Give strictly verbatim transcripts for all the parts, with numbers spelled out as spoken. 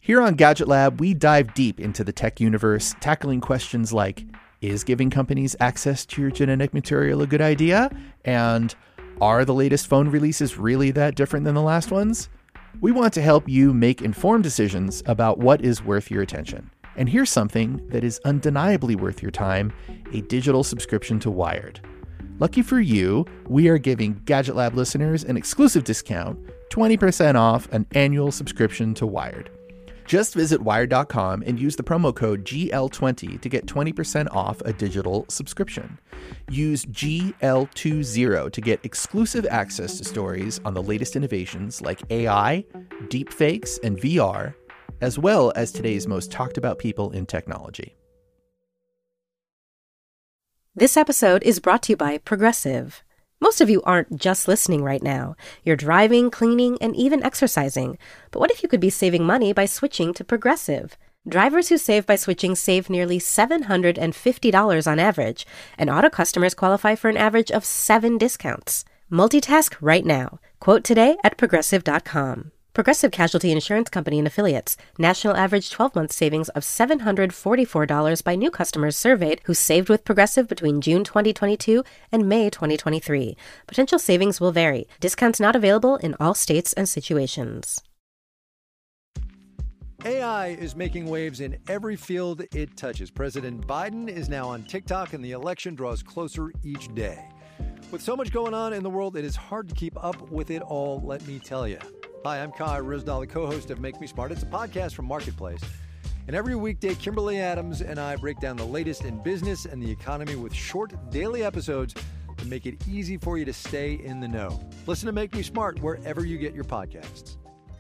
Here on Gadget Lab, we dive deep into the tech universe, tackling questions like, is giving companies access to your genetic material a good idea? And are the latest phone releases really that different than the last ones? We want to help you make informed decisions about what is worth your attention. And here's something that is undeniably worth your time, a digital subscription to Wired. Lucky for you, we are giving Gadget Lab listeners an exclusive discount, twenty percent off an annual subscription to Wired. Just visit wired dot com and use the promo code G L twenty to get twenty percent off a digital subscription. Use G L twenty to get exclusive access to stories on the latest innovations like A I, deepfakes, and V R, as well as today's most talked about people in technology. This episode is brought to you by Progressive. Most of you aren't just listening right now. You're driving, cleaning, and even exercising. But what if you could be saving money by switching to Progressive? Drivers who save by switching save nearly seven hundred fifty dollars on average, and auto customers qualify for an average of seven discounts. Multitask right now. Quote today at progressive dot com. Progressive Casualty Insurance Company and Affiliates. National average twelve-month savings of seven hundred forty-four dollars by new customers surveyed who saved with Progressive between June twenty twenty-two and May twenty twenty-three. Potential savings will vary. Discounts not available in all states and situations. A I is making waves in every field it touches. President Biden is now on TikTok, and the election draws closer each day. With so much going on in the world, it is hard to keep up with it all, let me tell you. Hi, I'm Kai Ryssdal, the co-host of Make Me Smart. It's a podcast from Marketplace. And every weekday, Kimberly Adams and I break down the latest in business and the economy with short daily episodes to make it easy for you to stay in the know. Listen to Make Me Smart wherever you get your podcasts.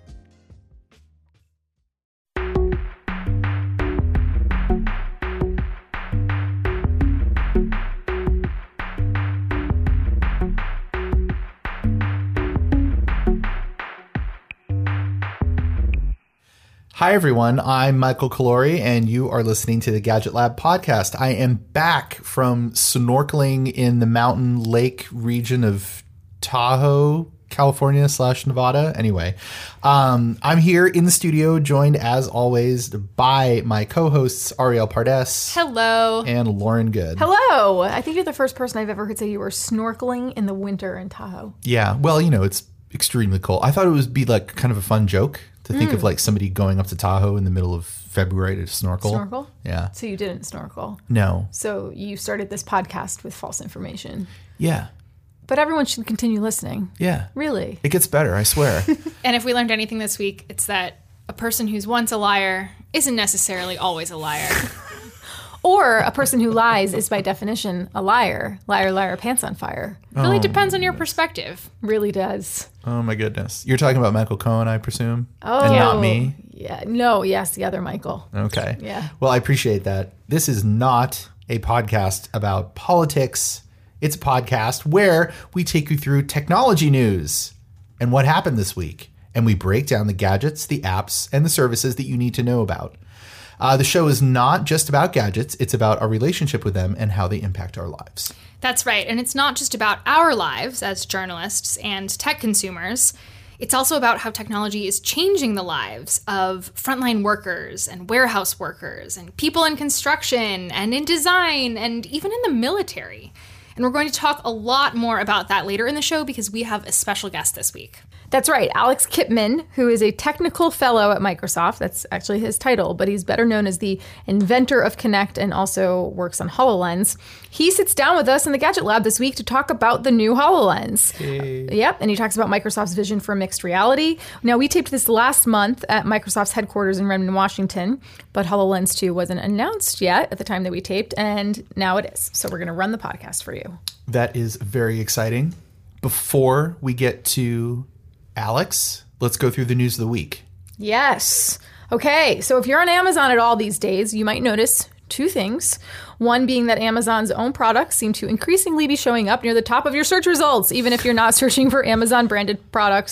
Hi, everyone. I'm Michael Calori, and you are listening to the Gadget Lab podcast. I am back from snorkeling in the mountain lake region of Tahoe, California slash Nevada. Anyway, um, I'm here in the studio, joined as always by my co-hosts, Ariel Pardes. Hello. And Lauren Good. Hello. I think you're the first person I've ever heard say you were snorkeling in the winter in Tahoe. Yeah. Well, you know, it's extremely cold. I thought it would be like kind of a fun joke to think mm. of like somebody going up to Tahoe in the middle of February to snorkel. Snorkel? Yeah. So you didn't snorkel? No. So you started this podcast with false information? Yeah. But everyone should continue listening. Yeah. Really? It gets better, I swear. And if we learned anything this week, it's that a person who's once a liar isn't necessarily always a liar. Or a person who lies is by definition a liar. Liar, liar, pants on fire. It really oh, depends on your perspective. Really does. Oh my goodness. You're talking about Michael Cohen, I presume? Oh. And not me? Yeah. No, yes, the other Michael. Okay. Yeah. Well, I appreciate that. This is not a podcast about politics. It's a podcast where we take you through technology news and what happened this week. And we break down the gadgets, the apps, and the services that you need to know about. Uh, the show is not just about gadgets. It's about our relationship with them and how they impact our lives. That's right. And it's not just about our lives as journalists and tech consumers. It's also about how technology is changing the lives of frontline workers and warehouse workers and people in construction and in design and even in the military. And we're going to talk a lot more about that later in the show because we have a special guest this week. That's right. Alex Kipman, who is a technical fellow at Microsoft. That's actually his title, but he's better known as the inventor of Kinect and also works on HoloLens. He sits down with us in the Gadget Lab this week to talk about the new HoloLens. Hey. Uh, yep, and he talks about Microsoft's vision for mixed reality. Now, we taped this last month at Microsoft's headquarters in Redmond, Washington, but HoloLens two wasn't announced yet at the time that we taped, and now it is. So we're going to run the podcast for you. That is very exciting. Before we get to Alex, let's go through the news of the week. Yes. Okay, so if you're on Amazon at all these days, you might notice two things. One being that Amazon's own products seem to increasingly be showing up near the top of your search results, even if you're not searching for Amazon branded products like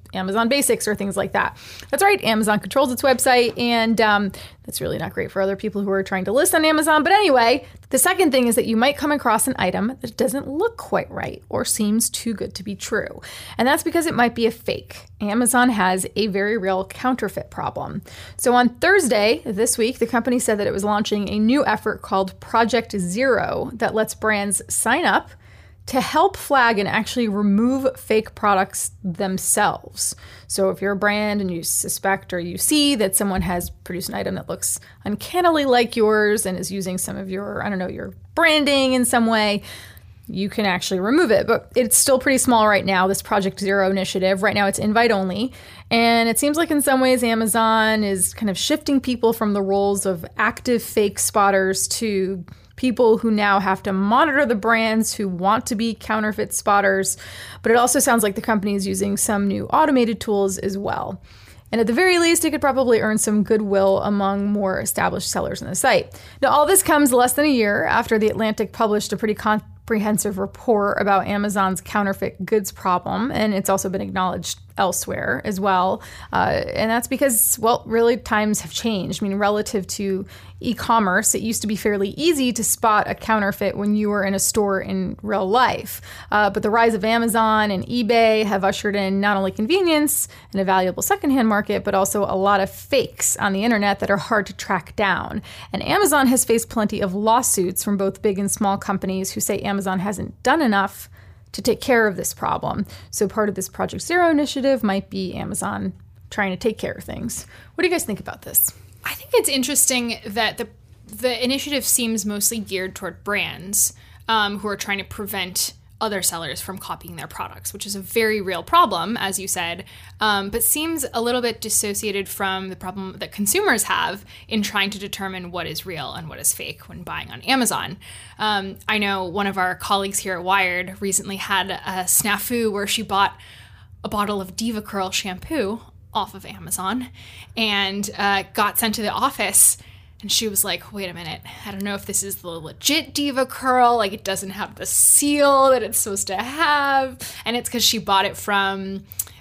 Amazon Basics or things like that. That's right. Amazon controls its website, and um, that's really not great for other people who are trying to list on Amazon. But anyway, the second thing is that you might come across an item that doesn't look quite right or seems too good to be true. And that's because it might be a fake. Amazon has a very real counterfeit problem. So on Thursday this week, the company said that it was launching a new effort called Project Zero that lets brands sign up to help flag and actually remove fake products themselves. So if you're a brand and you suspect or you see that someone has produced an item that looks uncannily like yours and is using some of your, I don't know, your branding in some way, you can actually remove it. But it's still pretty small right now, this Project Zero initiative. Right now it's invite only. And it seems like in some ways Amazon is kind of shifting people from the roles of active fake spotters to people who now have to monitor the brands who want to be counterfeit spotters. But it also sounds like the company is using some new automated tools as well. And at the very least, it could probably earn some goodwill among more established sellers on the site. Now, all this comes less than a year after The Atlantic published a pretty comprehensive report about Amazon's counterfeit goods problem, and it's also been acknowledged elsewhere as well. Uh, and that's because, well, really times have changed. I mean, relative to e-commerce, it used to be fairly easy to spot a counterfeit when you were in a store in real life. Uh, but the rise of Amazon and eBay have ushered in not only convenience and a valuable secondhand market, but also a lot of fakes on the internet that are hard to track down. And Amazon has faced plenty of lawsuits from both big and small companies who say Amazon hasn't done enough to take care of this problem. So part of this Project Zero initiative might be Amazon trying to take care of things. What do you guys think about this? I think it's interesting that the the initiative seems mostly geared toward brands um, who are trying to prevent other sellers from copying their products, which is a very real problem, as you said, um, but seems a little bit dissociated from the problem that consumers have in trying to determine what is real and what is fake when buying on Amazon. Um, I know one of our colleagues here at Wired recently had a snafu where she bought a bottle of Diva Curl shampoo off of Amazon and uh, got sent to the office. And she was like, wait a minute, I don't know if this is the legit Diva Curl. Like, it doesn't have the seal that it's supposed to have. And it's because she bought it from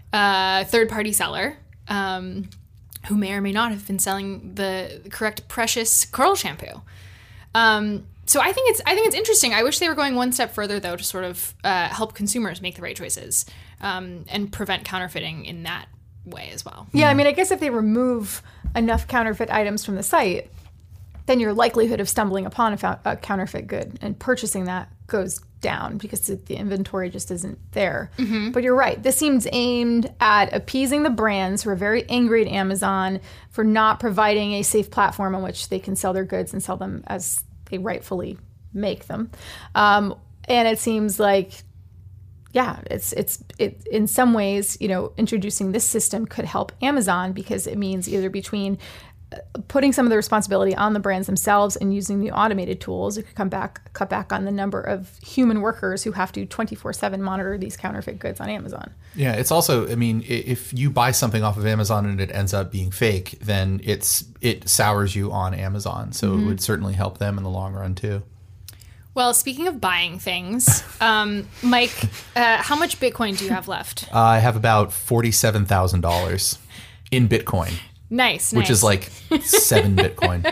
a third-party seller um, who may or may not have been selling the correct Precious Curl shampoo. Um, so I think it's I think it's interesting. I wish they were going one step further, though, to sort of uh, help consumers make the right choices um, and prevent counterfeiting in that way as well. Yeah, I mean, I guess if they remove enough counterfeit items from the site, then your likelihood of stumbling upon a, fa- a counterfeit good and purchasing that goes down because the inventory just isn't there. Mm-hmm. But you're right. This seems aimed at appeasing the brands who are very angry at Amazon for not providing a safe platform on which they can sell their goods and sell them as they rightfully make them. Um, and it seems like, yeah, it's it's it in some ways, you know, introducing this system could help Amazon because it means either between putting some of the responsibility on the brands themselves and using the automated tools, it could come back, cut back on the number of human workers who have to twenty-four seven monitor these counterfeit goods on Amazon. Yeah, it's also, I mean, if you buy something off of Amazon and it ends up being fake, then it's it sours you on Amazon. So mm-hmm. it would certainly help them in the long run too. Well, speaking of buying things, um, Mike, uh, how much Bitcoin do you have left? Uh, I have about forty-seven thousand dollars in Bitcoin. Nice, Which nice. is like seven Bitcoin.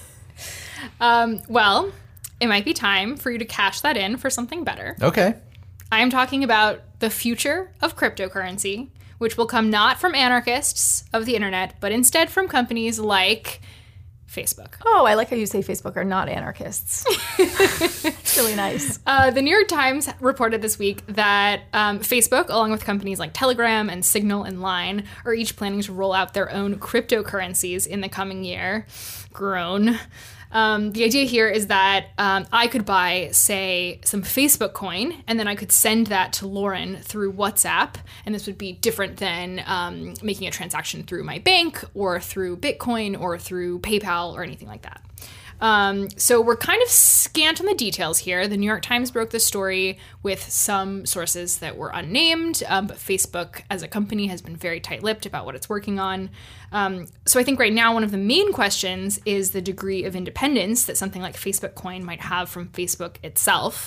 Um, well, it might be time for you to cash that in for something better. Okay. I am talking about the future of cryptocurrency, which will come not from anarchists of the internet, but instead from companies like Facebook. Oh, I like how you say Facebook are not anarchists. It's really nice. Uh, the New York Times reported this week that um, Facebook, along with companies like Telegram and Signal and Line, are each planning to roll out their own cryptocurrencies in the coming year. Groan. Um, the idea here is that um, I could buy, say, some Facebook coin, and then I could send that to Lauren through WhatsApp, and this would be different than um, making a transaction through my bank or through Bitcoin or through PayPal or anything like that. Um, so we're kind of scant on the details here. The New York Times broke the story with some sources that were unnamed, um, but Facebook as a company has been very tight-lipped about what it's working on. Um, so I think right now one of the main questions is the degree of independence that something like Facebook Coin might have from Facebook itself.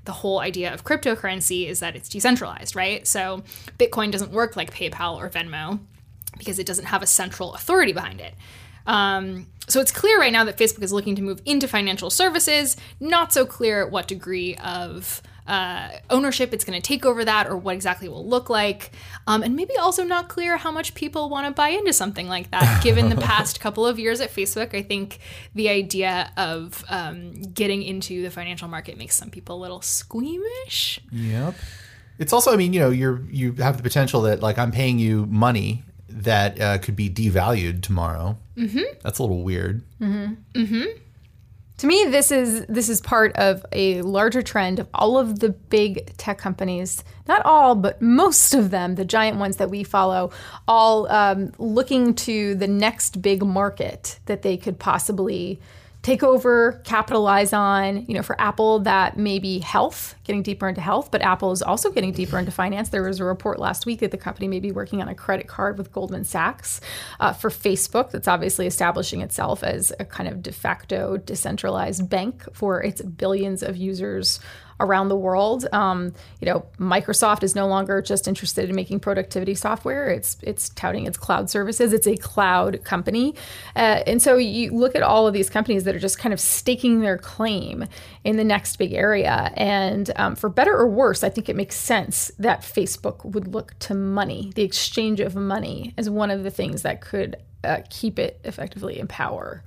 the whole idea of cryptocurrency is that it's decentralized, right? So Bitcoin doesn't work like PayPal or Venmo because it doesn't have a central authority behind it. Um, so it's clear right now that Facebook is looking to move into financial services. Not so clear at what degree of uh, ownership it's going to take over that or what exactly it will look like. Um, and maybe also not clear how much people want to buy into something like that. Given the past couple of years at Facebook, I think the idea of um, getting into the financial market makes some people a little squeamish. Yep. It's also, I mean, you know, you're you have the potential that like I'm paying you money that uh, could be devalued tomorrow. Mm-hmm. That's a little weird. Mm-hmm. Mm-hmm. To me, this is this is part of a larger trend of all of the big tech companies, not all, but most of them, the giant ones that we follow, all um, looking to the next big market that they could possibly take over, capitalize on. You know, for Apple, that may be health, getting deeper into health, but Apple is also getting deeper into finance. There was a report last week that the company may be working on a credit card with Goldman Sachs. Uh, for Facebook, that's obviously establishing itself as a kind of de facto decentralized bank for its billions of users around the world. Um, you know, Microsoft is no longer just interested in making productivity software. It's it's touting its cloud services. It's a cloud company. Uh, and so you look at all of these companies that are just kind of staking their claim in the next big area. And um, for better or worse, I think it makes sense that Facebook would look to money, the exchange of money, as one of the things that could uh, keep it effectively in power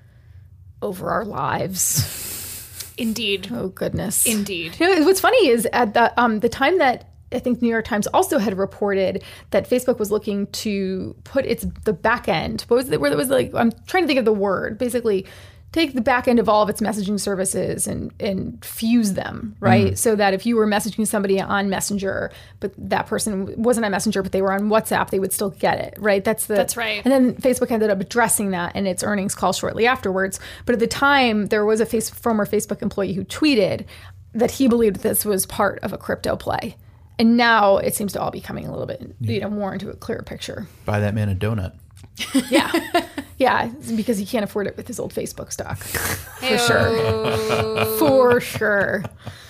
over our lives. Indeed. Oh, goodness. Indeed. You know, what's funny is at the um, the time that I think New York Times also had reported that Facebook was looking to put its the back end. What was it? Where it was like, I'm trying to think of the word. Basically, take the back end of all of its messaging services and and fuse them, right? Mm. So that if you were messaging somebody on Messenger, but that person wasn't on Messenger, but they were on WhatsApp, they would still get it, right? That's the That's right. And then Facebook ended up addressing that in its earnings call shortly afterwards. But at the time, there was a face, former Facebook employee who tweeted that he believed this was part of a crypto play. And now it seems to all be coming a little bit, yeah. you know, more into a clearer picture. Buy that man a donut. Yeah. Yeah, because he can't afford it with his old Facebook stock. For sure. For sure.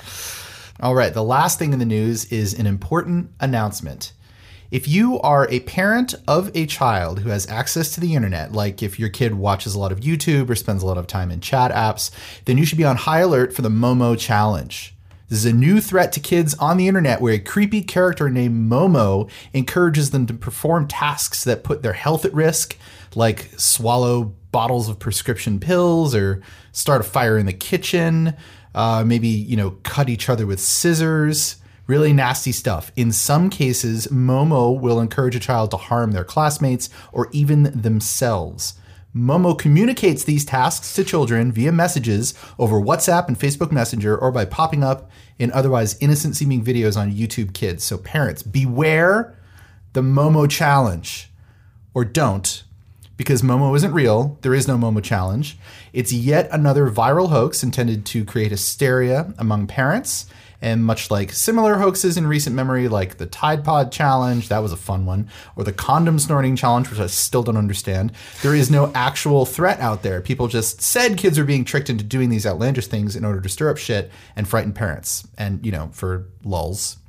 All right. The last thing in the news is an important announcement. If you are a parent of a child who has access to the internet, like if your kid watches a lot of YouTube or spends a lot of time in chat apps, then you should be on high alert for the Momo Challenge. This is a new threat to kids on the internet where a creepy character named Momo encourages them to perform tasks that put their health at risk, like swallow bottles of prescription pills or start a fire in the kitchen, uh, maybe, you know, cut each other with scissors, really nasty stuff. In some cases, Momo will encourage a child to harm their classmates or even themselves. Momo communicates these tasks to children via messages over WhatsApp and Facebook Messenger or by popping up in otherwise innocent-seeming videos on YouTube Kids. So parents, beware the Momo Challenge. Or don't, because Momo isn't real. There is no Momo Challenge. It's yet another viral hoax intended to create hysteria among parents. And much like similar hoaxes in recent memory, like the Tide Pod Challenge, that was a fun one, or the Condom Snorting Challenge, which I still don't understand, there is no actual threat out there. People just said kids are being tricked into doing these outlandish things in order to stir up shit and frighten parents. And, you know, for lulz,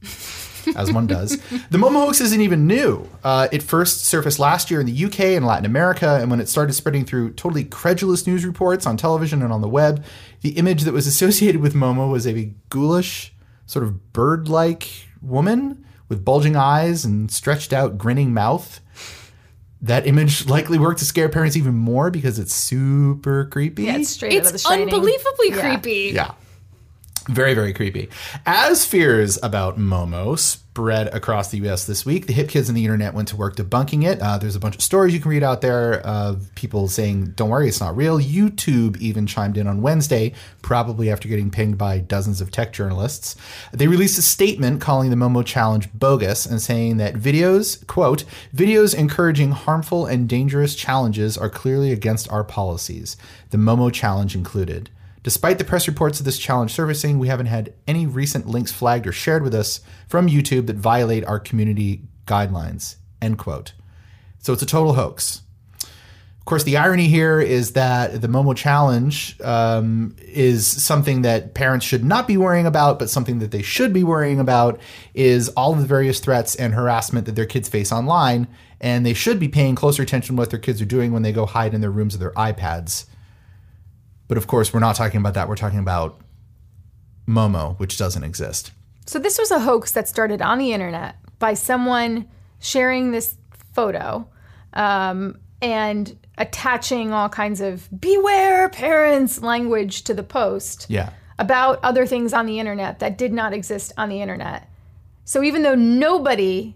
as one does. The Momo hoax isn't even new. Uh, it first surfaced last year in the U K and Latin America, and when it started spreading through totally credulous news reports on television and on the web, the image that was associated with Momo was a ghoulish, sort of bird-like woman with bulging eyes and stretched out grinning mouth. That image likely worked to scare parents even more because it's super creepy. Yeah, it's straight it's out of The Shining. Unbelievably yeah. creepy. Yeah. Very, very creepy. As fears about Momo spread across the U S this week, the hip kids on the internet went to work debunking it. Uh, there's a bunch of stories you can read out there of people saying, don't worry, it's not real. YouTube even chimed in on Wednesday, probably after getting pinged by dozens of tech journalists. They released a statement calling the Momo Challenge bogus and saying that videos, quote, videos encouraging harmful and dangerous challenges are clearly against our policies, the Momo Challenge included. Despite the press reports of this challenge surfacing, we haven't had any recent links flagged or shared with us from YouTube that violate our community guidelines, end quote. So it's a total hoax. course, the irony here is that the Momo Challenge um, is something that parents should not be worrying about, but something that they should be worrying about is all of the various threats and harassment that their kids face online. And they should be paying closer attention to what their kids are doing when they go hide in their rooms with their iPads. But of course, we're not talking about that. We're talking about Momo, which doesn't exist. So this was a hoax that started on the internet by someone sharing this photo um, and attaching all kinds of beware parents language to the post Yeah. about other things on the internet that did not exist on the internet. So even though nobody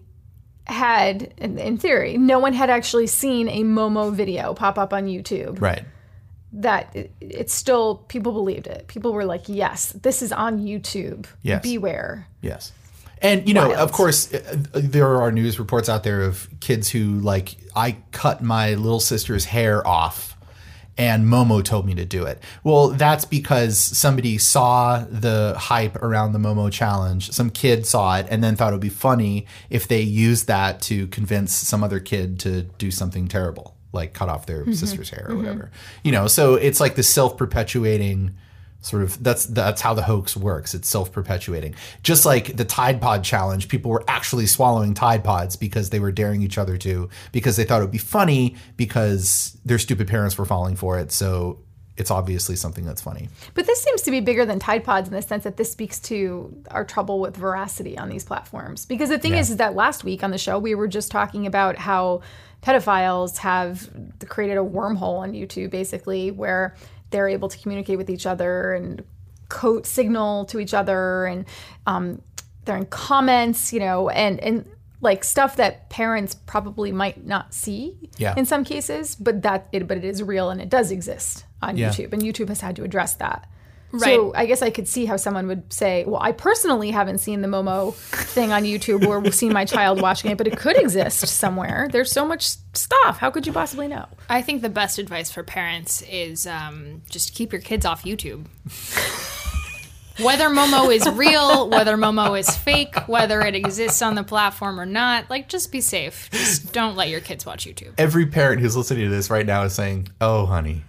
had, in, in theory, no one had actually seen a Momo video pop up on YouTube. Right. That it, it's still, people believed it. People were like, yes, this is on YouTube. Yes. Beware. Yes. And, you know, Wild. of course, uh, there are news reports out there of kids who, like, I cut my little sister's hair off and Momo told me to do it. Well, that's because somebody saw the hype around the Momo Challenge. Some kid saw it and then thought it would be funny if they used that to convince some other kid to do something terrible, like cut off their mm-hmm. sister's hair or mm-hmm. whatever. You know, so it's like the self-perpetuating sort of, that's that's how the hoax works. It's self-perpetuating. Just like the Tide Pod Challenge, people were actually swallowing Tide Pods because they were daring each other to, because they thought it would be funny because their stupid parents were falling for it. So it's obviously something that's funny. But this seems to be bigger than Tide Pods in the sense that this speaks to our trouble with veracity on these platforms. Because the thing yeah. is, is that last week on the show, we were just talking about how pedophiles have created a wormhole on YouTube, basically, where they're able to communicate with each other and code signal to each other, and um, they're in comments, you know, and, and like stuff that parents probably might not see yeah. in some cases, but that it, but it is real and it does exist on yeah. YouTube, and YouTube has had to address that. Right. So I guess I could see how someone would say, well, I personally haven't seen the Momo thing on YouTube or seen my child watching it, but it could exist somewhere. There's so much stuff. How could you possibly know? I think the best advice for parents is um, just keep your kids off YouTube. Whether Momo is real, whether Momo is fake, whether it exists on the platform or not, like, just be safe. Just don't let your kids watch YouTube. Every parent who's listening to this right now is saying, oh, honey.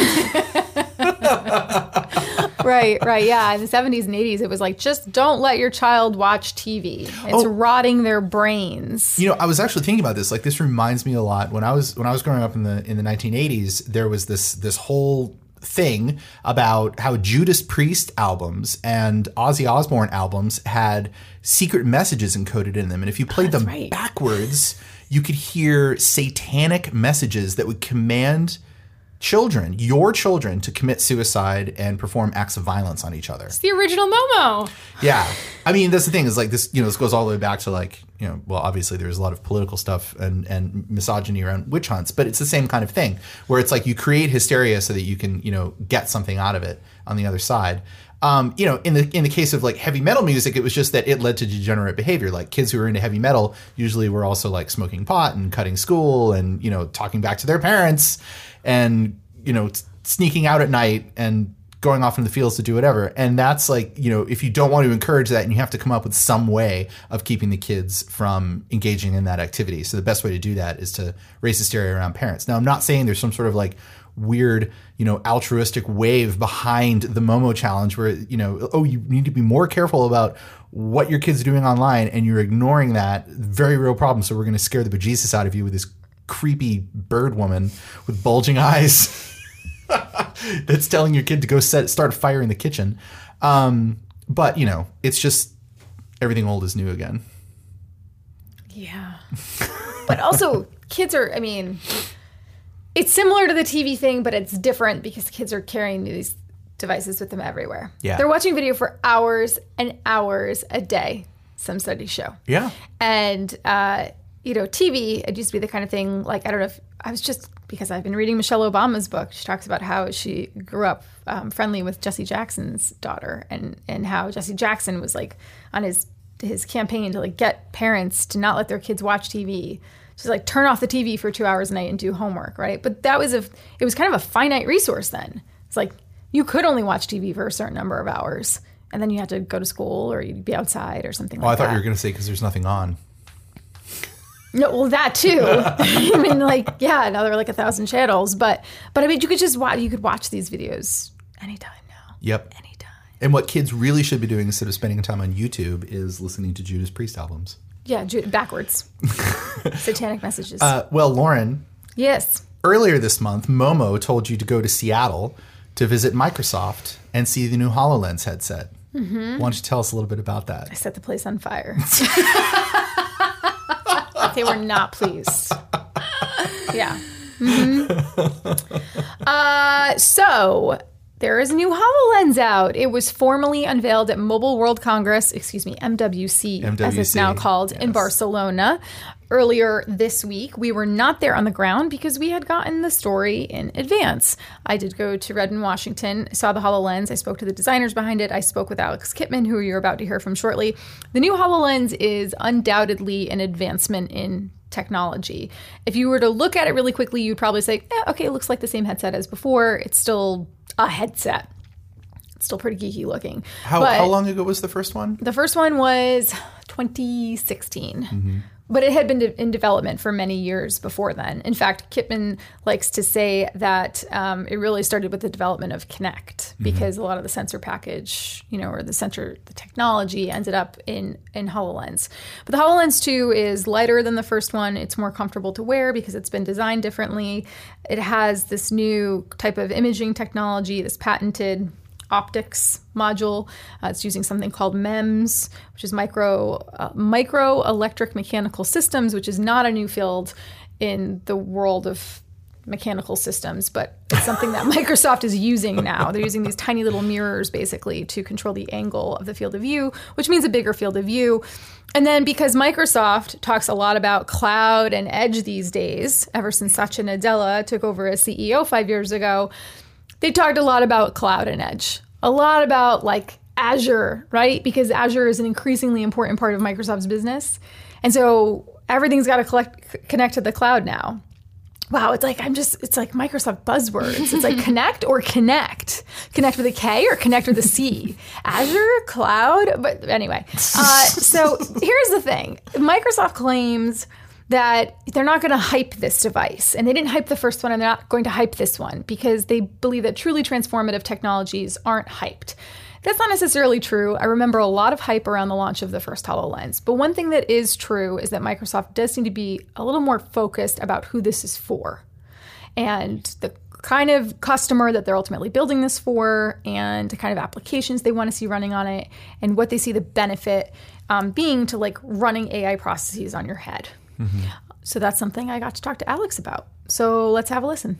Right, right, yeah. In the seventies and eighties, it was like, just don't let your child watch T V. It's oh, rotting their brains. You know, I was actually thinking about this. Like, this reminds me a lot. When I was when I was growing up in the in the nineteen eighties, there was this this whole thing about how Judas Priest albums and Ozzy Osbourne albums had secret messages encoded in them, and if you played oh, them right. backwards, you could hear satanic messages that would command children, your children, to commit suicide and perform acts of violence on each other. It's the original Momo. Yeah. I mean, that's the thing is like this, you know, this goes all the way back to like, you know, well, obviously there's a lot of political stuff and, and misogyny around witch hunts, but it's the same kind of thing where it's like you create hysteria so that you can, you know, get something out of it on the other side. Um, you know, in the in the case of like heavy metal music, it was just that it led to degenerate behavior. Like kids who were into heavy metal usually were also like smoking pot and cutting school and, you know, talking back to their parents and, you know, t- sneaking out at night and going off in the fields to do whatever. And that's like, you know, if you don't want to encourage that, and you have to come up with some way of keeping the kids from engaging in that activity. So the best way to do that is to raise hysteria around parents. Now, I'm not saying there's some sort of like weird, you know, altruistic wave behind the Momo Challenge where, you know, oh, you need to be more careful about what your kids are doing online and you're ignoring that. Very real problem. So we're going to scare the bejesus out of you with this creepy bird woman with bulging eyes that's telling your kid to go set start a fire in the kitchen. Um, but, you know, it's just everything old is new again. Yeah. But also, kids are, I mean, it's similar to the T V thing, but it's different because kids are carrying these devices with them everywhere. Yeah. They're watching video for hours and hours a day, some studies show. Yeah. And, uh, you know, T V, it used to be the kind of thing, like, I don't know if, I was just, because I've been reading Michelle Obama's book. She talks about how she grew up um, friendly with Jesse Jackson's daughter and, and how Jesse Jackson was, like, on his his campaign to, like, get parents to not let their kids watch T V. Just, like, turn off the T V for two hours a night and do homework, right? But that was a, it was kind of a finite resource then. It's like, you could only watch T V for a certain number of hours, and then you had to go to school or you'd be outside or something well, like that. Oh, I thought you were going to say because there's nothing on. No, well, that too. I mean, like, yeah, now there are like a thousand channels, but but I mean, you could just watch. You could watch these videos anytime now. Yep. Anytime. And what kids really should be doing instead of spending time on YouTube is listening to Judas Priest albums. Yeah, Ju- backwards. Satanic messages. Uh, well, Lauren. Yes. Earlier this month, Momo told you to go to Seattle to visit Microsoft and see the new HoloLens headset. Mm-hmm. Why don't you tell us a little bit about that? I set the place on fire. They were not pleased. Yeah. Mm-hmm. Uh, so there is a new HoloLens out. It was formally unveiled at Mobile World Congress, excuse me, M W C, M W C, as it's now called, yes. in Barcelona. Earlier this week, we were not there on the ground because we had gotten the story in advance. I did go to Redmond, Washington, saw the HoloLens. I spoke to the designers behind it. I spoke with Alex Kipman, who you're about to hear from shortly. The new HoloLens is undoubtedly an advancement in technology. If you were to look at it really quickly, you'd probably say, eh, okay, it looks like the same headset as before. It's still a headset. It's still pretty geeky looking. How, But how long ago was the first one? the first one was twenty sixteen. Mm-hmm. But it had been de- in development for many years before then. In fact, Kipman likes to say that um, it really started with the development of Kinect, because mm-hmm. a lot of the sensor package, you know, or the sensor, the technology ended up in, in HoloLens. But the HoloLens two is lighter than the first one. It's more comfortable to wear because it's been designed differently. It has this new type of imaging technology, this patented optics module. Uh, it's using something called M E M S, which is micro uh, micro electric mechanical systems, which is not a new field in the world of mechanical systems, but it's something that Microsoft is using now. They're using these tiny little mirrors basically to control the angle of the field of view, which means a bigger field of view. And then because Microsoft talks a lot about cloud and edge these days, ever since Satya Nadella took over as C E O five years ago, they talked a lot about cloud and edge, a lot about like Azure, right? Because Azure is an increasingly important part of Microsoft's business. And so everything's got to collect, connect to the cloud now. Wow, it's like, I'm just, it's like Microsoft buzzwords. It's like connect or connect. Connect with a K or connect with a C. Azure, cloud, but anyway. Uh, so here's the thing. Microsoft claims that they're not going to hype this device. And they didn't hype the first one, and they're not going to hype this one because they believe that truly transformative technologies aren't hyped. That's not necessarily true. I remember a lot of hype around the launch of the first HoloLens. But one thing that is true is that Microsoft does seem to be a little more focused about who this is for and the kind of customer that they're ultimately building this for and the kind of applications they want to see running on it and what they see the benefit um, being to like running A I processes on your head. Mm-hmm. So that's something I got to talk to Alex about. So let's have a listen.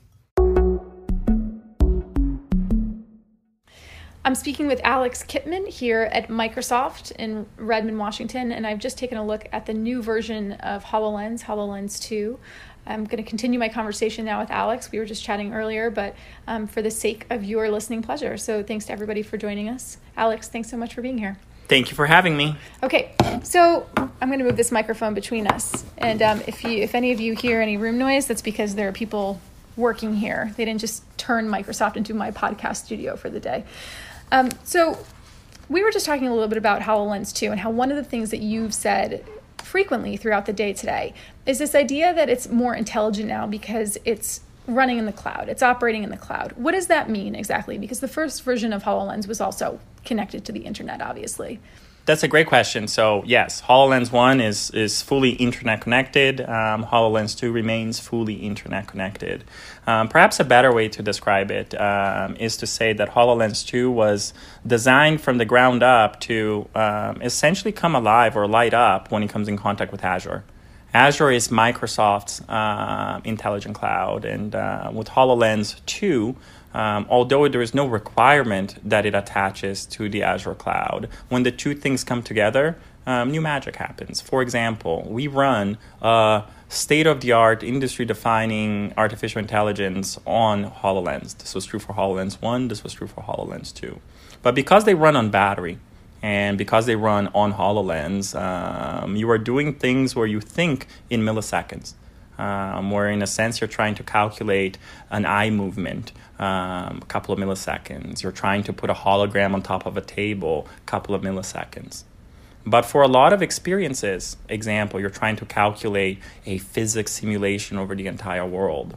I'm speaking with Alex Kipman here at Microsoft in Redmond, Washington, and I've just taken a look at the new version of HoloLens, HoloLens two. I'm going to continue my conversation now with Alex. We were just chatting earlier, but um, for the sake of your listening pleasure. So thanks to everybody for joining us. Alex, thanks so much for being here. Thank you for having me. Okay, so I'm going to move this microphone between us. And um, if you, if any of you hear any room noise, that's because there are people working here. They didn't just turn Microsoft into my podcast studio for the day. Um, so we were just talking a little bit about HoloLens two and how one of the things that you've said frequently throughout the day today is this idea that it's more intelligent now because it's running in the cloud. It's operating in the cloud. What does that mean exactly? Because the first version of HoloLens was also connected to the internet, obviously. That's a great question. So yes, HoloLens one is, is fully internet connected. Um, HoloLens two remains fully internet connected. Um, perhaps a better way to describe it um, is to say that HoloLens two was designed from the ground up to um, essentially come alive or light up when it comes in contact with Azure. Azure is Microsoft's uh, intelligent cloud, and uh, with HoloLens two, Um, although there is no requirement that it attaches to the Azure cloud, when the two things come together, um, new magic happens. For example, we run a state-of-the-art, industry-defining artificial intelligence on HoloLens. This was true for HoloLens one, this was true for HoloLens two. But because they run on battery, and because they run on HoloLens, um, you are doing things where you think in milliseconds. Um, where in a sense you're trying to calculate an eye movement, um, a couple of milliseconds. You're trying to put a hologram on top of a table, a couple of milliseconds. But for a lot of experiences, example, you're trying to calculate a physics simulation over the entire world.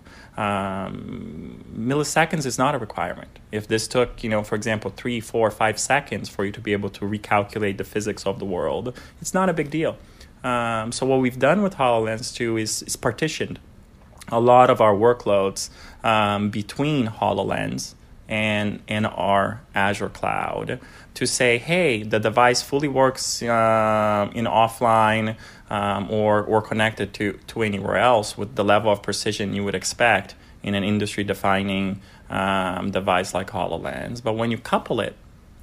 Um, milliseconds is not a requirement. If this took, you know, for example, three, four, five seconds for you to be able to recalculate the physics of the world, it's not a big deal. Um, so what we've done with HoloLens two is, is partitioned a lot of our workloads um, between HoloLens and in our Azure cloud to say, hey, the device fully works uh, in offline um, or or connected to, to anywhere else with the level of precision you would expect in an industry-defining um, device like HoloLens. But when you couple it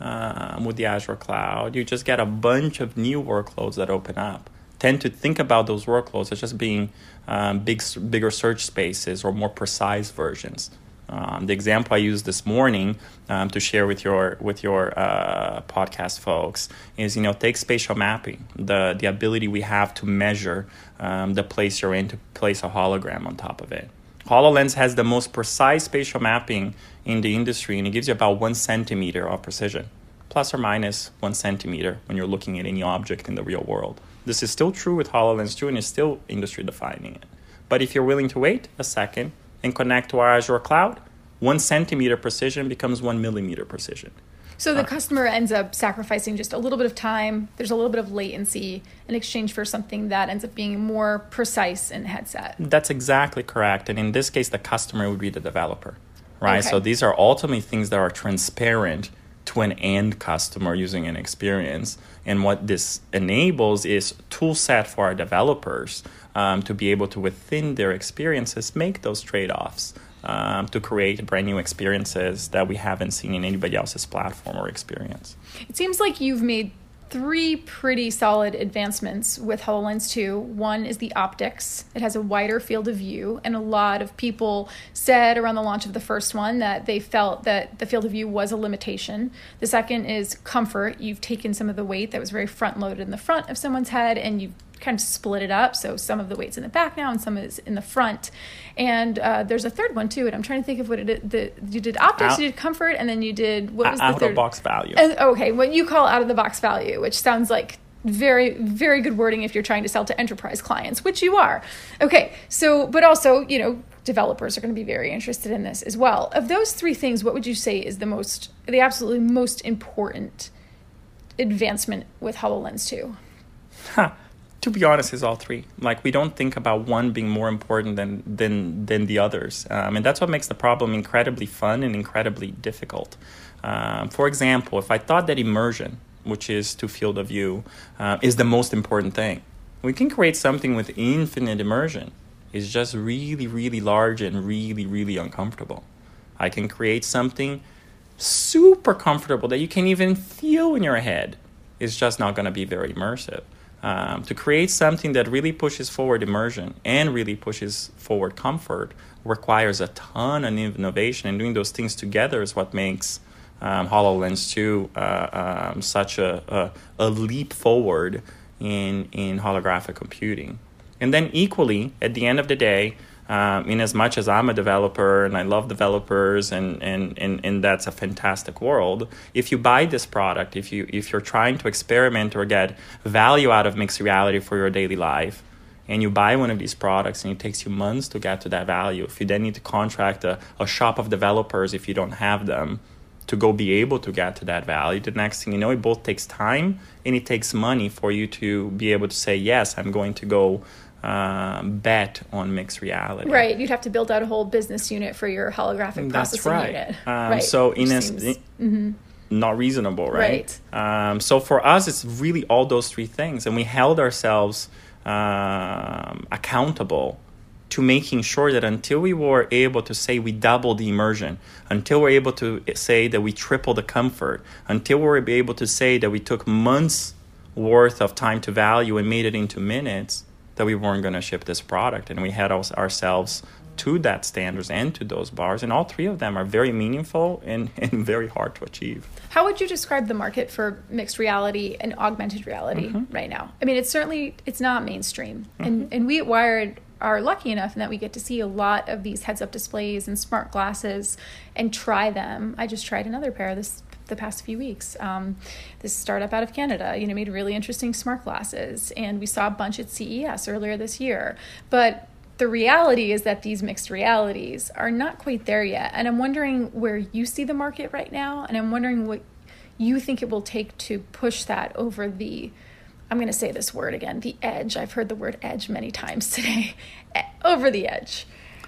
um, with the Azure cloud, you just get a bunch of new workloads that open up. Tend to think about those workloads as just being um, big, bigger search spaces or more precise versions. Um, the example I used this morning um, to share with your with your uh, podcast folks is, you know, take spatial mapping, the the ability we have to measure um, the place you're in, to place a hologram on top of it. HoloLens has the most precise spatial mapping in the industry, and it gives you about one centimeter of precision, plus or minus one centimeter when you're looking at any object in the real world. This is still true with HoloLens two, and is still industry defining it. But if you're willing to wait a second and connect to our Azure cloud, one centimeter precision becomes one millimeter precision. So the uh, customer ends up sacrificing just a little bit of time. There's a little bit of latency in exchange for something that ends up being more precise in the headset. That's exactly correct. And in this case, the customer would be the developer, right? Okay. So these are ultimately things that are transparent to an end customer using an experience. And what this enables is tool set for our developers um, to be able to, within their experiences, make those trade-offs um, to create brand new experiences that we haven't seen in anybody else's platform or experience. It seems like you've made three pretty solid advancements with HoloLens two. One is the optics. It has a wider field of view, and a lot of people said around the launch of the first one that they felt that the field of view was a limitation. The second is comfort. You've taken some of the weight that was very front-loaded in the front of someone's head, and you've kind of split it up, so some of the weight's in the back now and some is in the front. And uh, there's a third one too, and I'm trying to think of what it is. The, you did optics, out, you did comfort, and then you did, what was the third? Out-of-box value. And, okay, what you call out-of-the-box value, which sounds like very, very good wording if you're trying to sell to enterprise clients, which you are. Okay, so, but also, you know, developers are going to be very interested in this as well. Of those three things, what would you say is the most, the absolutely most important advancement with HoloLens two? Huh. To be honest, is all three. Like, we don't think about one being more important than than than the others, um, and that's what makes the problem incredibly fun and incredibly difficult. Um, for example, if I thought that immersion, which is to field of view, uh, is the most important thing, we can create something with infinite immersion. It's just really, really large and really, really uncomfortable. I can create something super comfortable that you can even feel in your head. It's just not going to be very immersive. Um, to create something that really pushes forward immersion and really pushes forward comfort requires a ton of innovation, and doing those things together is what makes um, HoloLens two uh, um, such a, a, a leap forward in, in holographic computing. And then equally, at the end of the day, Um, in as much as I'm a developer and I love developers and, and, and, and that's a fantastic world, if you buy this product, if, you, if you're trying to experiment or get value out of mixed reality for your daily life, and you buy one of these products and it takes you months to get to that value, if you then need to contract a, a shop of developers if you don't have them to go be able to get to that value, the next thing you know, it both takes time and it takes money for you to be able to say, yes, I'm going to go Um, bet on mixed reality. Right, you'd have to build out a whole business unit for your holographic That's processing right. unit. Um, right. So in a, seems, in, mm-hmm. not reasonable, right? Right. Um, so for us, it's really all those three things, and we held ourselves um, accountable to making sure that until we were able to say we doubled the immersion, until we're able to say that we tripled the comfort, until we were able to say that we took months worth of time to value and made it into minutes, that we weren't going to ship this product. And we had our, ourselves to that standards and to those bars. And all three of them are very meaningful and, and very hard to achieve. How would you describe the market for mixed reality and augmented reality mm-hmm. right now? I mean, it's certainly, it's not mainstream. Mm-hmm. And, and we at Wired are lucky enough in that we get to see a lot of these heads-up displays and smart glasses and try them. I just tried another pair this the past few weeks. Um, this startup out of Canada, you know, made really interesting smart glasses, and we saw a bunch at C E S earlier this year. But the reality is that these mixed realities are not quite there yet. And I'm wondering where you see the market right now, and I'm wondering what you think it will take to push that over the, I'm going to say this word again, the edge. I've heard the word edge many times today. Over the edge.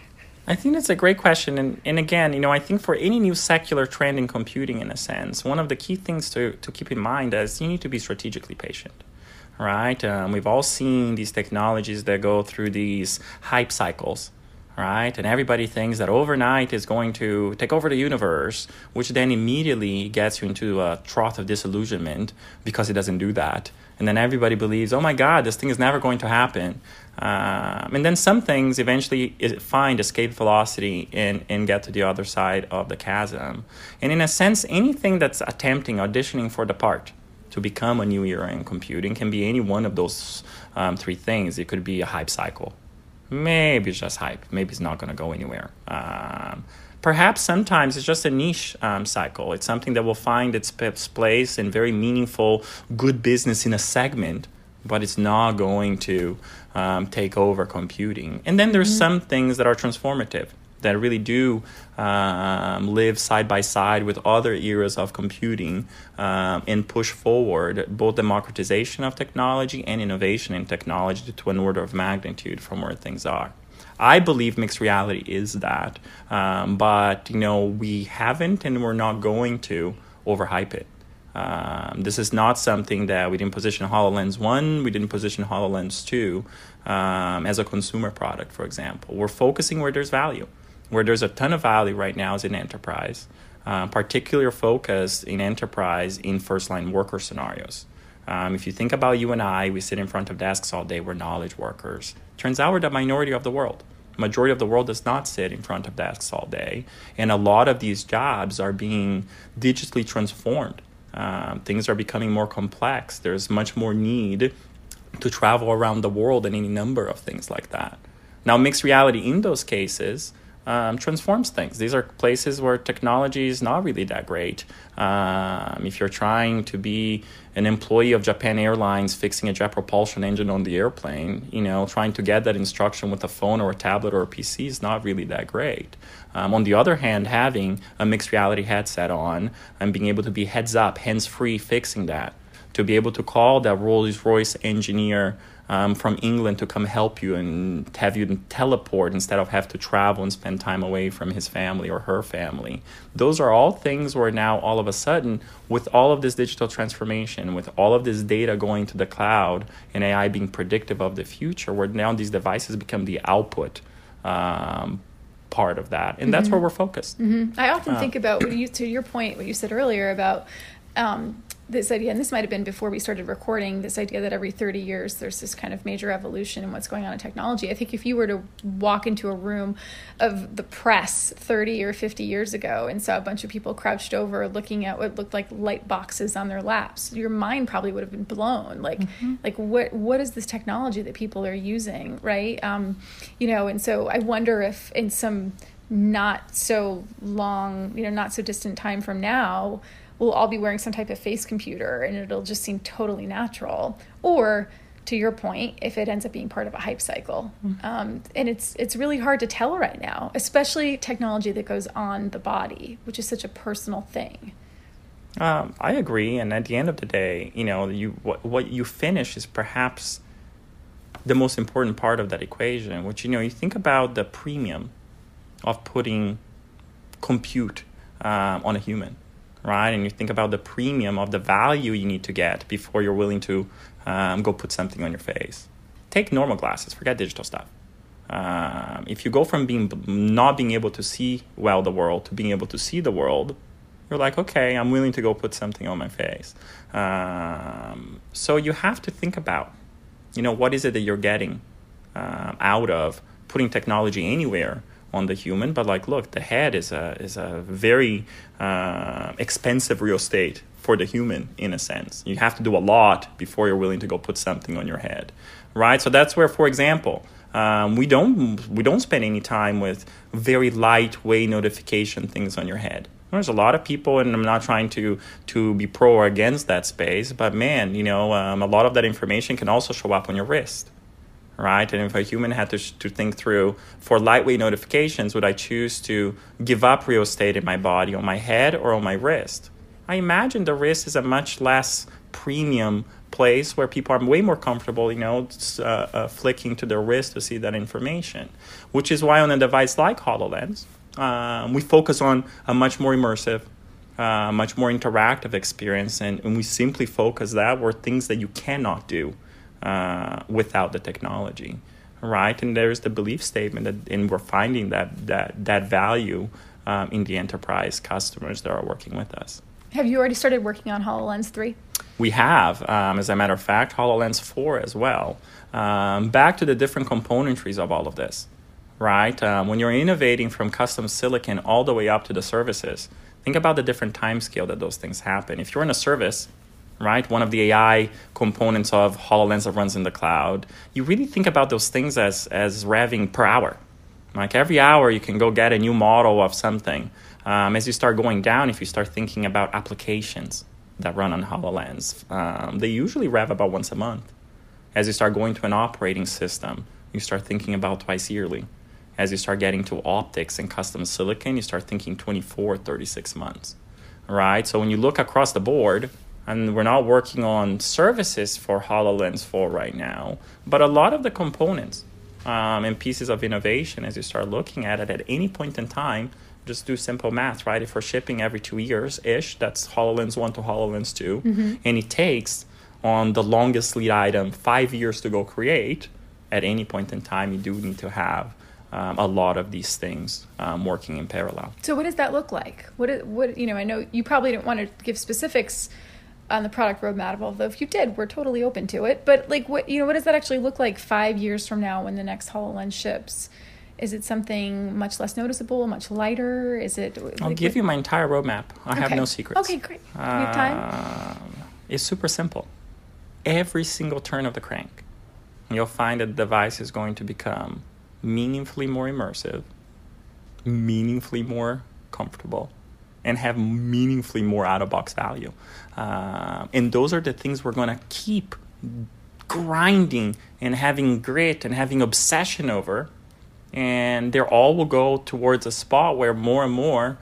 I think that's a great question. And, and again, you know, I think for any new secular trend in computing, in a sense, one of the key things to, to keep in mind is you need to be strategically patient. Right? Um, we've all seen these technologies that go through these hype cycles, right? And everybody thinks that overnight is going to take over the universe, which then immediately gets you into a trough of disillusionment because it doesn't do that. And then everybody believes, oh my God, this thing is never going to happen. Um, and then some things eventually find escape velocity and, and get to the other side of the chasm. And in a sense, anything that's attempting, auditioning for the part to become a new era in computing can be any one of those um, three things. It could be a hype cycle. Maybe it's just hype. Maybe it's not going to go anywhere. Um, perhaps sometimes it's just a niche um, cycle. It's something that will find its place in very meaningful, good business in a segment, but it's not going to um, take over computing. And then there's mm-hmm. some things that are transformative, that really do um, live side by side with other eras of computing um, and push forward both democratization of technology and innovation in technology to an order of magnitude from where things are. I believe mixed reality is that, um, but you know we haven't and we're not going to overhype it. Um, this is not something that we didn't position HoloLens one, we didn't position HoloLens two um, as a consumer product, for example. We're focusing where there's value. Where there's a ton of value right now is in enterprise, uh, particular focus in enterprise in first-line worker scenarios. Um, if you think about you and I, we sit in front of desks all day, we're knowledge workers. Turns out we're the minority of the world. Majority of the world does not sit in front of desks all day. And a lot of these jobs are being digitally transformed. Um, things are becoming more complex. There's much more need to travel around the world and any number of things like that. Now, mixed reality in those cases Um, transforms things. These are places where technology is not really that great. Um, if you're trying to be an employee of Japan Airlines fixing a jet propulsion engine on the airplane, you know, trying to get that instruction with a phone or a tablet or a P C is not really that great. Um, on the other hand, having a mixed reality headset on and being able to be heads up, hands-free fixing that, to be able to call that Rolls-Royce engineer Um, from England to come help you and have you teleport instead of have to travel and spend time away from his family or her family. Those are all things where now all of a sudden, with all of this digital transformation, with all of this data going to the cloud and A I being predictive of the future, where now these devices become the output um, part of that. And mm-hmm. that's where we're focused. Mm-hmm. I often uh, think about, what you, to your point, what you said earlier about um, this idea, and this might have been before we started recording, this idea that every thirty years there's this kind of major evolution in what's going on in technology. I think if you were to walk into a room of the press thirty or fifty years ago and saw a bunch of people crouched over looking at what looked like light boxes on their laps, your mind probably would have been blown. Like, mm-hmm. like what what is this technology that people are using, right? Um, you know, and so I wonder if in some not so long, you know, not so distant time from now, we'll all be wearing some type of face computer and it'll just seem totally natural. Or, to your point, if it ends up being part of a hype cycle. Mm-hmm. Um, and it's it's really hard to tell right now, especially technology that goes on the body, which is such a personal thing. Um, I agree. And at the end of the day, you know, you what, what you finish is perhaps the most important part of that equation, which, you know, you think about the premium of putting compute um, on a human. Right, and you think about the premium of the value you need to get before you're willing to um, go put something on your face. Take normal glasses, forget digital stuff. Um, if you go from being not being able to see well the world to being able to see the world, you're like, okay, I'm willing to go put something on my face. Um, so you have to think about, you know, what is it that you're getting um, out of putting technology anywhere on the human, but like, look, the head is a is a very uh, expensive real estate for the human, in a sense. You have to do a lot before you're willing to go put something on your head, right? So that's where, for example, um, we don't we don't spend any time with very lightweight notification things on your head. There's a lot of people, and I'm not trying to to be pro or against that space, but man, you know, um, a lot of that information can also show up on your wrist, right? And if a human had to, to think through, for lightweight notifications, would I choose to give up real estate in my body on my head or on my wrist? I imagine the wrist is a much less premium place where people are way more comfortable, you know, uh, uh, flicking to their wrist to see that information, which is why on a device like HoloLens, um, we focus on a much more immersive, uh, much more interactive experience, and, and we simply focus that where things that you cannot do uh, without the technology, right? And there's the belief statement that, and we're finding that that that value um, in the enterprise customers that are working with us. Have you already started working on HoloLens three? We have, um, as a matter of fact, HoloLens four as well. Um, back to the different componentries of all of this, right? Um, when you're innovating from custom silicon all the way up to the services, think about the different time scale that those things happen. If you're in a service, right, one of the A I components of HoloLens that runs in the cloud, you really think about those things as, as revving per hour. Like every hour you can go get a new model of something. Um, as you start going down, if you start thinking about applications that run on HoloLens, um, they usually rev about once a month. As you start going to an operating system, you start thinking about twice yearly. As you start getting to optics and custom silicon, you start thinking twenty-four, thirty-six months, right? So when you look across the board, and we're not working on services for HoloLens four right now, but a lot of the components um, and pieces of innovation, as you start looking at it at any point in time, just do simple math, right? If we're shipping every two years-ish, that's HoloLens one to HoloLens two, mm-hmm. and it takes, on the longest lead item, five years to go create, at any point in time, you do need to have um, a lot of these things um, working in parallel. So what does that look like? What, is, what you know, I know you probably don't want to give specifics on the product roadmap, although if you did, we're totally open to it. But like, what you know, what does that actually look like five years from now when the next HoloLens ships? Is it something much less noticeable, much lighter? Is it? I'll like, give you my entire roadmap. I okay. have no secrets. Okay, great. You have time? Uh, it's super simple. Every single turn of the crank, you'll find that the device is going to become meaningfully more immersive, meaningfully more comfortable, and have meaningfully more out-of-box value. Uh, and those are the things we're going to keep grinding and having grit and having obsession over. And they all will go towards a spot where more and more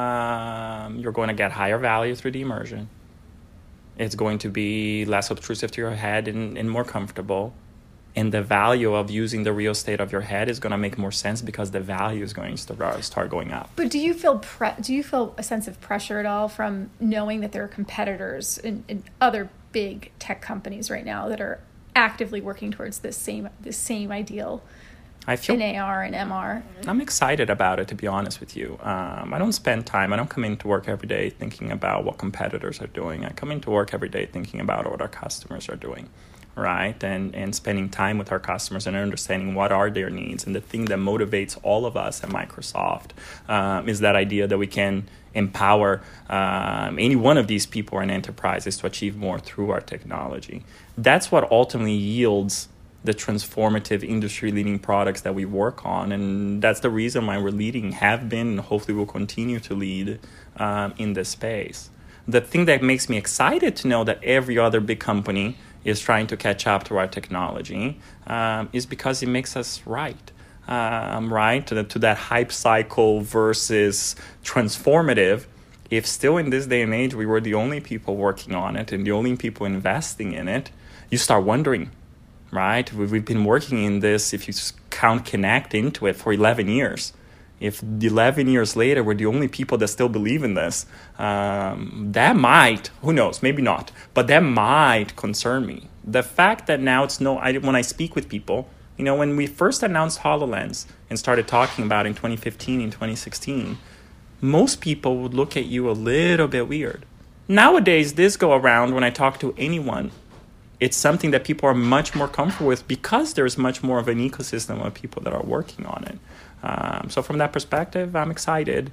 um, you're going to get higher value through the immersion. It's going to be less obtrusive to your head and, and more comfortable. And the value of using the real estate of your head is going to make more sense because the value is going to start going up. But do you feel pre- do you feel a sense of pressure at all from knowing that there are competitors in, in other big tech companies right now that are actively working towards this same this same ideal? I feel in A R and M R. I'm excited about it, to be honest with you. Um, I don't spend time. I don't come into work every day thinking about what competitors are doing. I come into work every day thinking about what our customers are doing, right? And and spending time with our customers and understanding what are their needs. And the thing that motivates all of us at Microsoft um, is that idea that we can empower um, any one of these people or an enterprises to achieve more through our technology. That's what ultimately yields the transformative industry-leading products that we work on. And that's the reason why we're leading, have been, and hopefully will continue to lead um, in this space. The thing that makes me excited to know that every other big company is trying to catch up to our technology um, is because it makes us right. Um, right? To, the, to that hype cycle versus transformative. If still in this day and age we were the only people working on it and the only people investing in it, you start wondering, right? We've been working in this, if you count Connect into it, for eleven years. If eleven years later we're the only people that still believe in this, um, that might, who knows, maybe not, but that might concern me. The fact that now it's no, I, when I speak with people, you know, when we first announced HoloLens and started talking about it in twenty fifteen and twenty sixteen, most people would look at you a little bit weird. Nowadays, this go around when I talk to anyone, it's something that people are much more comfortable with because there's much more of an ecosystem of people that are working on it. Um, so from that perspective, I'm excited.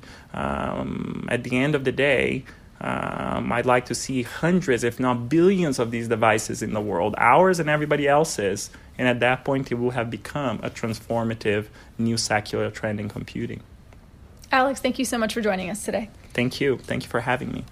Um, at the end of the day, um, I'd like to see hundreds, if not billions, of these devices in the world, ours and everybody else's. And at that point, it will have become a transformative new secular trend in computing. Alex, thank you so much for joining us today. Thank you. Thank you for having me.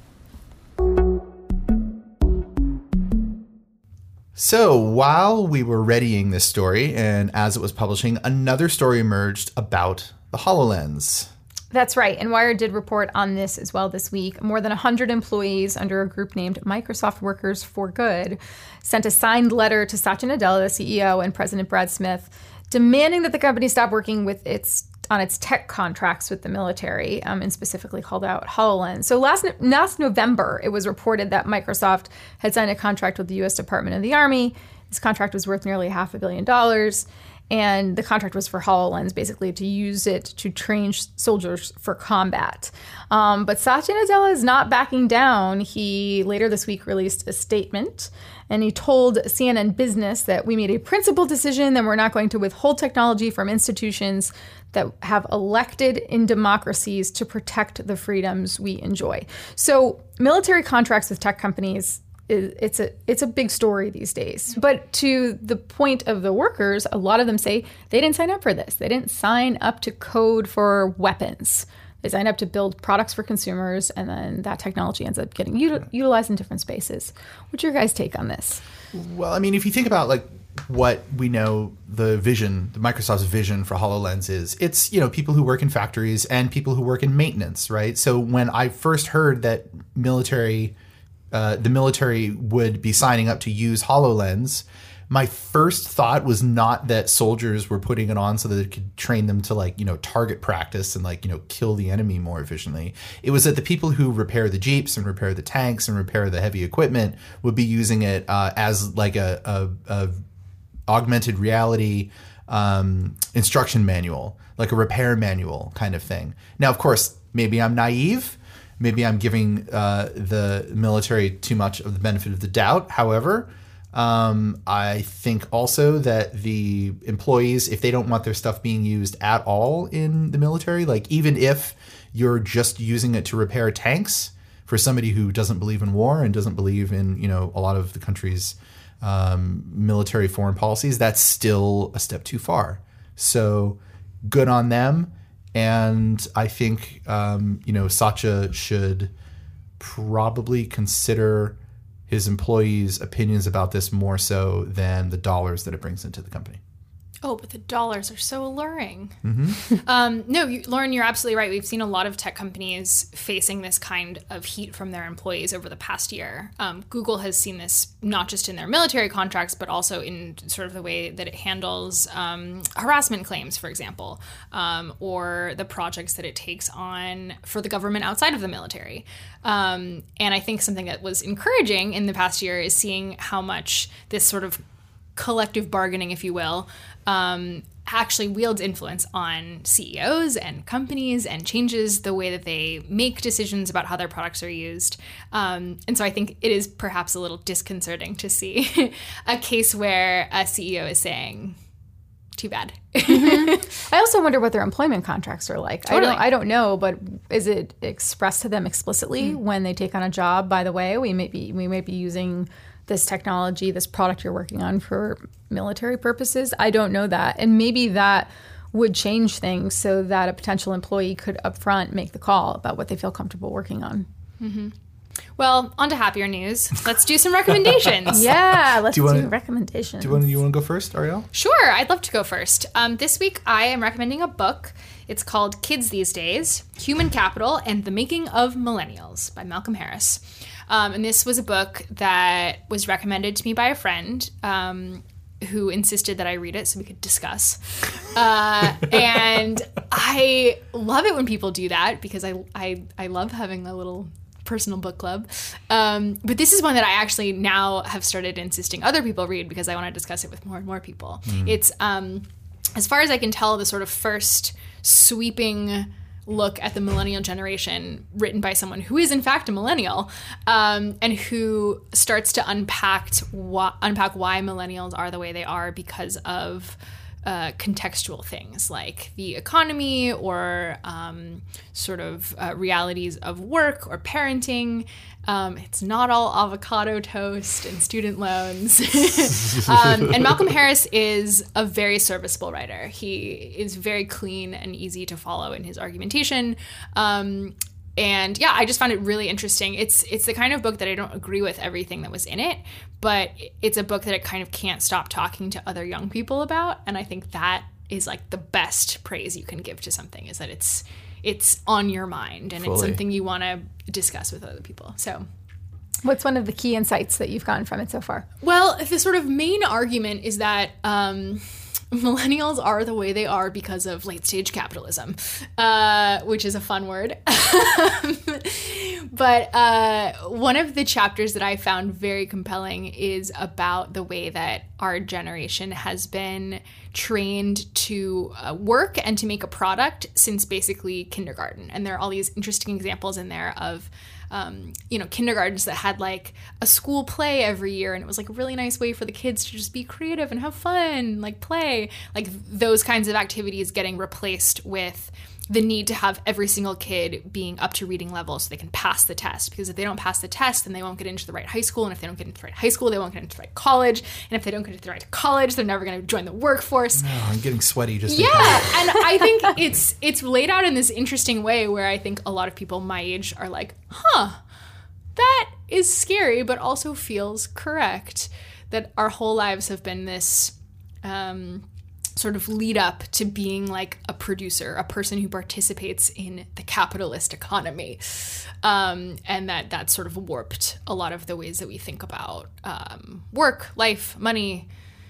So while we were readying this story, and as it was publishing, another story emerged about the HoloLens. That's right. And Wired did report on this as well this week. More than one hundred employees under a group named Microsoft Workers for Good sent a signed letter to Satya Nadella, the C E O, and President Brad Smith, demanding that the company stop working with its on its tech contracts with the military, um, and specifically called out HoloLens. So last last November, it was reported that Microsoft had signed a contract with the U S Department of the Army. This contract was worth nearly half a billion dollars. And the contract was for HoloLens, basically to use it to train soldiers for combat. Um, but Satya Nadella is not backing down. He later this week released a statement, and he told C N N Business that we made a principled decision that we're not going to withhold technology from institutions that have elected in democracies to protect the freedoms we enjoy. So military contracts with tech companies, it's a it's a big story these days. But to the point of the workers, a lot of them say they didn't sign up for this. They didn't sign up to code for weapons. They signed up to build products for consumers, and then that technology ends up getting util- utilized in different spaces. What's your guys' take on this? Well, I mean, if you think about like what we know the vision, the Microsoft's vision for HoloLens is, it's, you know, people who work in factories and people who work in maintenance, right? So when I first heard that military Uh, the military would be signing up to use HoloLens, my first thought was not that soldiers were putting it on so that it could train them to, like, you know, target practice and, like, you know, kill the enemy more efficiently. It was that the people who repair the Jeeps and repair the tanks and repair the heavy equipment would be using it uh, as like a, a, a augmented reality um, instruction manual, like a repair manual kind of thing. Now, of course, maybe I'm naive. Maybe I'm giving uh, the military too much of the benefit of the doubt. However, um, I think also that the employees, if they don't want their stuff being used at all in the military, like even if you're just using it to repair tanks for somebody who doesn't believe in war and doesn't believe in, you know, a lot of the country's um, military foreign policies, that's still a step too far. So good on them. And I think, um, you know, Satya should probably consider his employees' opinions about this more so than the dollars that it brings into the company. Oh, but the dollars are so alluring. Mm-hmm. um, no, you, Lauren, you're absolutely right. We've seen a lot of tech companies facing this kind of heat from their employees over the past year. Um, Google has seen this not just in their military contracts, but also in sort of the way that it handles um, harassment claims, for example, um, or the projects that it takes on for the government outside of the military. Um, and I think something that was encouraging in the past year is seeing how much this sort of collective bargaining, if you will, um, actually wields influence on C E Os and companies and changes the way that they make decisions about how their products are used. Um, and so I think it is perhaps a little disconcerting to see a case where a C E O is saying, too bad. Mm-hmm. I also wonder what their employment contracts are like. Totally. I don't I don't know, but is it expressed to them explicitly mm. when they take on a job, by the way, we may be we might be using this technology, this product you're working on for military purposes? I don't know that. And maybe that would change things so that a potential employee could upfront make the call about what they feel comfortable working on. Mm-hmm. Well, on to happier news. Let's do some recommendations. Yeah, let's do, do, wanna, do recommendations. Do you want, you want to go first, Ariel? Sure, I'd love to go first. Um, this week, I am recommending a book. It's called Kids These Days, Human Capital and the Making of Millennials by Malcolm Harris. Um, and this was a book that was recommended to me by a friend um, who insisted that I read it so we could discuss. Uh, and I love it when people do that because I, I, I love having a little personal book club. Um, but this is one that I actually now have started insisting other people read because I want to discuss it with more and more people. Mm. It's, um, as far as I can tell, the sort of first sweeping look at the millennial generation written by someone who is in fact a millennial um, and who starts to unpack, wh- unpack why millennials are the way they are because of uh, contextual things like the economy or um, sort of uh, realities of work or parenting. Um, it's not all avocado toast and student loans. um, and Malcolm Harris is a very serviceable writer. He is very clean and easy to follow in his argumentation. Um, and yeah, I just found it really interesting. It's it's the kind of book that I don't agree with everything that was in it, but it's a book that I kind of can't stop talking to other young people about. And I think that is like the best praise you can give to something, is that it's it's on your mind and Fully. It's something you want to discuss with other people. So what's one of the key insights that you've gotten from it so far? Well, the sort of main argument is that um, millennials are the way they are because of late-stage capitalism, uh, which is a fun word. But uh, one of the chapters that I found very compelling is about the way that our generation has been trained to uh, work and to make a product since basically kindergarten. And there are all these interesting examples in there of Um, you know, kindergartens that had like a school play every year, and it was like a really nice way for the kids to just be creative and have fun, like play, like those kinds of activities getting replaced with the need to have every single kid being up to reading level so they can pass the test. Because if they don't pass the test, then they won't get into the right high school. And if they don't get into the right high school, they won't get into the right college. And if they don't get into the right college, they're never going to join the workforce. Oh, I'm getting sweaty just Yeah. thinking. And I think it's it's laid out in this interesting way where I think a lot of people my age are like, huh, that is scary, but also feels correct. That our whole lives have been this um, sort of lead up to being like a producer, a person who participates in the capitalist economy. Um, and that that sort of warped a lot of the ways that we think about um, work, life, money,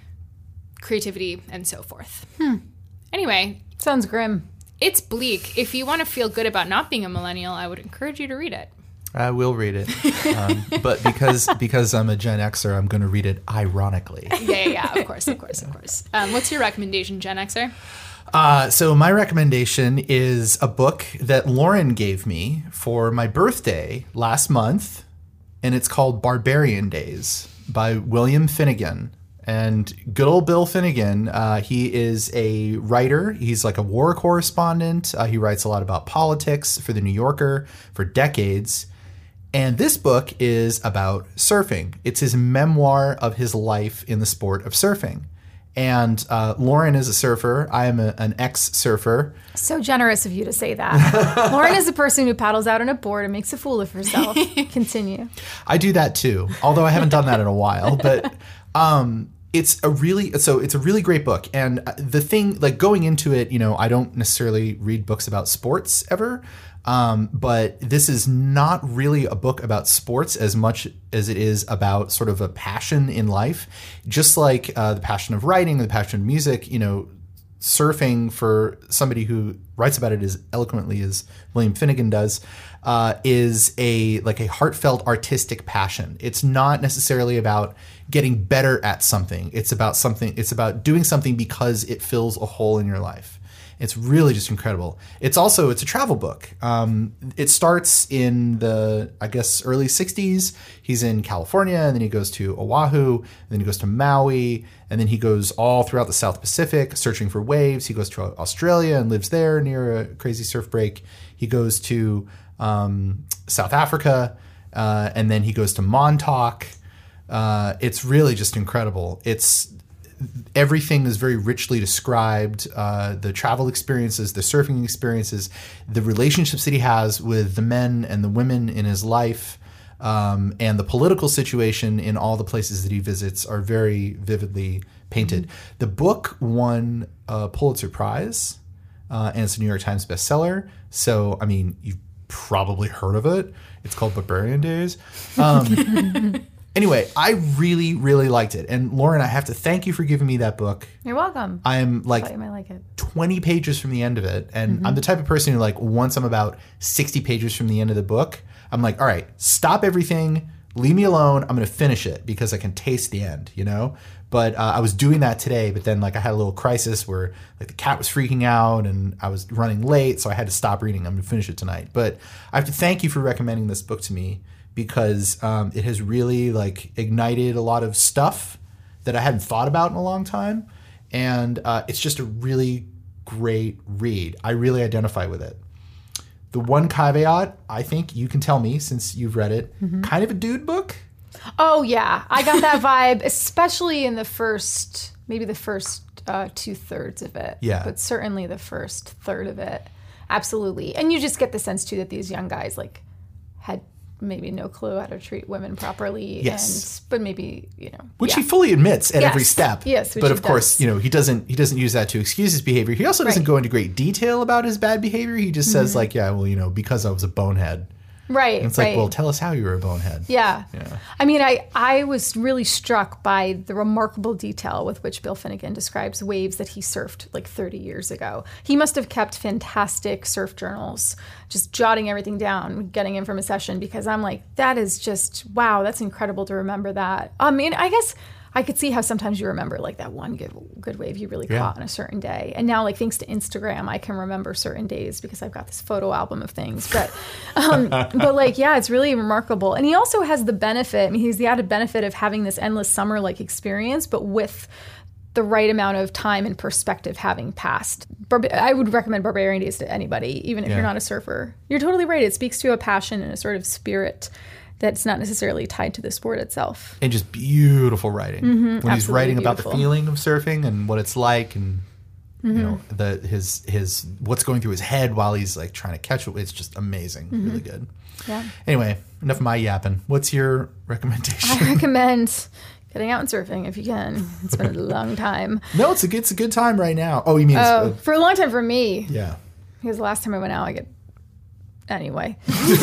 creativity, and so forth. Hmm. Anyway. Sounds grim. It's bleak. If you want to feel good about not being a millennial, I would encourage you to read it. I will read it. Um, but because because I'm a Gen Xer, I'm going to read it ironically. Yeah, yeah, yeah. Of course, of course, of course. Um, what's your recommendation, Gen Xer? Uh, so my recommendation is a book that Lauren gave me for my birthday last month, and it's called Barbarian Days by William Finnegan. And good old Bill Finnegan, uh, he is a writer. He's like a war correspondent. Uh, he writes a lot about politics for The New Yorker for decades. And this book is about surfing. It's his memoir of his life in the sport of surfing. And uh, Lauren is a surfer. I am a, an ex-surfer. So generous of you to say that. Lauren is a person who paddles out on a board and makes a fool of herself. Continue. I do that too, although I haven't done that in a while. But um, it's a really so it's a really great book. And the thing, like going into it, you know, I don't necessarily read books about sports ever. Um, but this is not really a book about sports as much as it is about sort of a passion in life. Just like uh, the passion of writing, the passion of music, you know, surfing for somebody who writes about it as eloquently as William Finnegan does, uh, is a like a heartfelt artistic passion. It's not necessarily about getting better at something. It's about something. It's about doing something because it fills a hole in your life. It's really just incredible. It's also, it's a travel book. Um, it starts in the, I guess, early sixties. He's in California, and then he goes to Oahu, and then he goes to Maui, and then he goes all throughout the South Pacific searching for waves. He goes to Australia and lives there near a crazy surf break. He goes to um, South Africa, uh, and then he goes to Montauk. Uh, it's really just incredible. It's Everything is very richly described, uh, the travel experiences, the surfing experiences, the relationships that he has with the men and the women in his life, um, and the political situation in all the places that he visits are very vividly painted. Mm-hmm. The book won a Pulitzer Prize, uh, and it's a New York Times bestseller. So, I mean, you've probably heard of it. It's called Barbarian Days. Um Anyway, I really, really liked it. And Lauren, I have to thank you for giving me that book. You're welcome. I am like, I thought you might like it. twenty pages from the end of it. And Mm-hmm. I'm the type of person who, like, once I'm about sixty pages from the end of the book, I'm like, all right, stop everything. Leave me alone. I'm going to finish it because I can taste the end, you know? But uh, I was doing that today, but then, like, I had a little crisis where, like, the cat was freaking out and I was running late, so I had to stop reading. I'm going to finish it tonight. But I have to thank you for recommending this book to me, because um, it has really like ignited a lot of stuff that I hadn't thought about in a long time. And uh, it's just a really great read. I really identify with it. The one caveat, I think you can tell me since you've read it, mm-hmm. kind of a dude book. Oh, yeah. I got that vibe, especially in the first, maybe the first uh, two thirds of it. Yeah. But certainly the first third of it. absolutely. And you just get the sense too that these young guys like had maybe no clue how to treat women properly. Yes. And, but maybe, you know. Which yeah. he fully admits at Yes. every step. Yes, which but he of course, does. you know, he doesn't he doesn't use that to excuse his behavior. He also doesn't Right. go into great detail about his bad behavior. He just says like, yeah, well, you know, because I was a bonehead. Right. And it's right. like, well, tell us how you were a bonehead. Yeah. Yeah. I mean, I, I was really struck by the remarkable detail with which Bill Finnegan describes waves that he surfed like thirty years ago. He must have kept fantastic surf journals, just jotting everything down, getting in from a session, because I'm like, that is just, wow, that's incredible to remember that. I mean, I guess I could see how sometimes you remember like that one good good wave you really Yeah. caught on a certain day. And now, like, thanks to Instagram, I can remember certain days because I've got this photo album of things. But, um, but like, yeah, it's really remarkable. And he also has the benefit, I mean, he's the added benefit of having this endless summer like experience, but with the right amount of time and perspective having passed. Barba- I would recommend Barbarian Days to anybody, even if Yeah. you're not a surfer. You're totally right. It speaks to a passion and a sort of spirit that's not necessarily tied to the sport itself. And just beautiful writing. Mm-hmm, when he's absolutely writing about beautiful. the feeling of surfing and what it's like and Mm-hmm. you know, the his his what's going through his head while he's like trying to catch it. It's just amazing. Mm-hmm. Really good. Yeah. Anyway, enough of my yapping. What's your recommendation? I recommend getting out and surfing if you can. It's been a long time. No, it's a good, it's a good time right now. Oh, you mean it's, Oh, uh, for a long time for me. yeah. Because the last time I went out, I get anyway.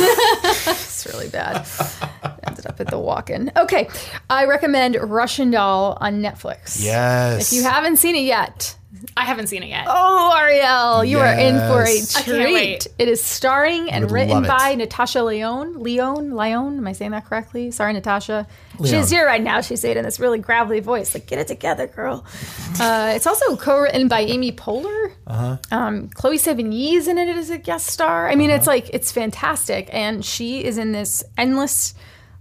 It's really bad. Ended up at the walk-in. Okay, I recommend Russian Doll on Netflix. Yes. If you haven't seen it yet, I haven't seen it yet. oh Ariel, you are in for a Yes. I treat. can't wait. It is starring and would written love it. by Natasha Lyonne. Lyonne, Lyonne. Am I saying that correctly? Sorry, Natasha. Lyonne. She's here right now. She's saying it in this really gravelly voice, like, "Get it together, girl." Uh, it's also co-written by Amy Poehler. Uh-huh. Um, Chloe Sevigny is in it as a guest star. I mean, Uh-huh. it's like it's fantastic, and she is in this endless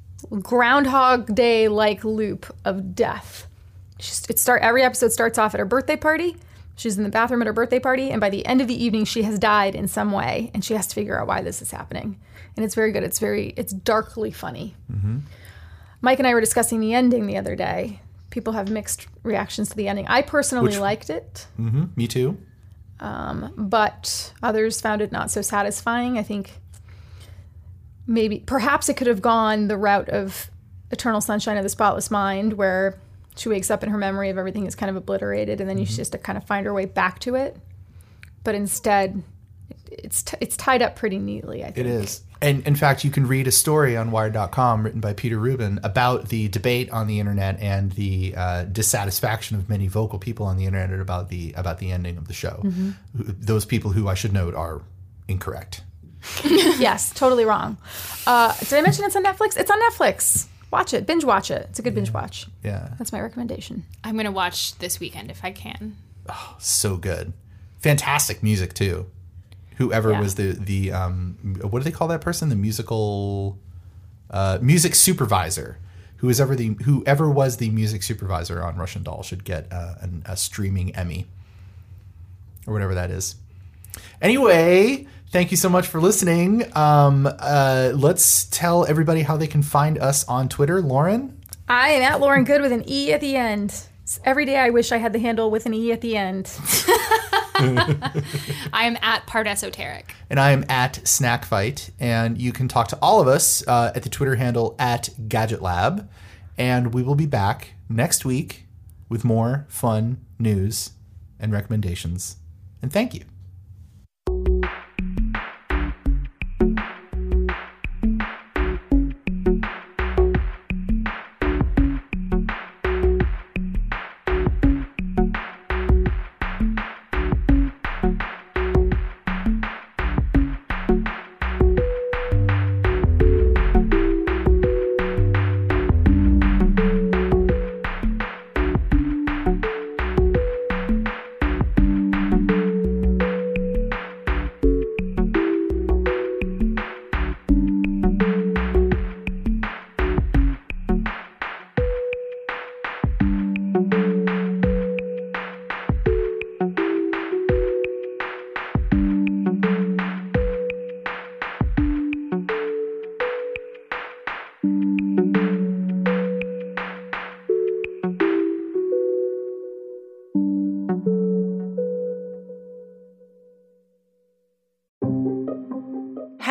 Groundhog Day like loop of death. She's, it start every episode starts off at her birthday party. She's in the bathroom at her birthday party, and by the end of the evening, she has died in some way, and she has to figure out why this is happening. And it's very good. It's very, it's darkly funny. Mm-hmm. Mike and I were discussing the ending the other day. People have mixed reactions to the ending. I personally Which- liked it, Mm-hmm. Me too. but others found it not so satisfying. I think maybe, perhaps it could have gone the route of Eternal Sunshine of the Spotless Mind, where she wakes up and her memory of everything is kind of obliterated, and then you just have to kind of find her way back to it. But instead, it's t- it's tied up pretty neatly, I think. It is. And in fact, you can read a story on Wired dot com written by Peter Rubin about the debate on the internet and the uh, dissatisfaction of many vocal people on the internet about the about the ending of the show. Mm-hmm. Who- Those people who I should note are incorrect. Yes, totally wrong. Uh, did I mention it's on Netflix? It's on Netflix. Watch it. Binge watch it. It's a good binge watch. Yeah. That's my recommendation. I'm going to watch this weekend if I can. So good. Fantastic music too. Whoever Yeah. was the the um what do they call that person? The musical uh, music supervisor. Who is ever the whoever was the music supervisor on Russian Doll should get uh, an, a streaming Emmy or whatever that is. Anyway, thank you so much for listening. Um, uh, let's tell everybody how they can find us on Twitter. Lauren? I am at Lauren Good with an E at the end. Every day I wish I had the handle with an E at the end. I am at Part Esoteric. And I am at Snack Fight. And you can talk to all of us uh, at the Twitter handle at Gadget Lab. And we will be back next week with more fun news and recommendations. And thank you.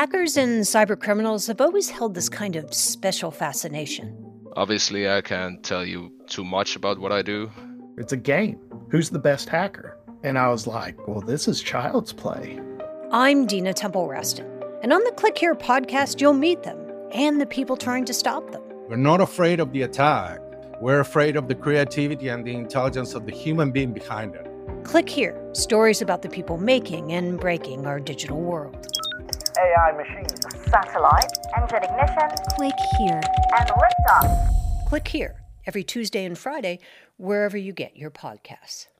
hackers and cybercriminals have always held this kind of special fascination. Obviously, I can't tell you too much about what I do. It's a game. Who's the best hacker? And I was like, well, this is child's play. I'm Dina Temple-Raston, and on the Click Here podcast, you'll meet them and the people trying to stop them. We're not afraid of the attack. We're afraid of the creativity and the intelligence of the human being behind it. Click Here, stories about the people making and breaking our digital world. A I machines. Satellite. Engine ignition. Click Here. And liftoff. Click Here, every Tuesday and Friday, wherever you get your podcasts.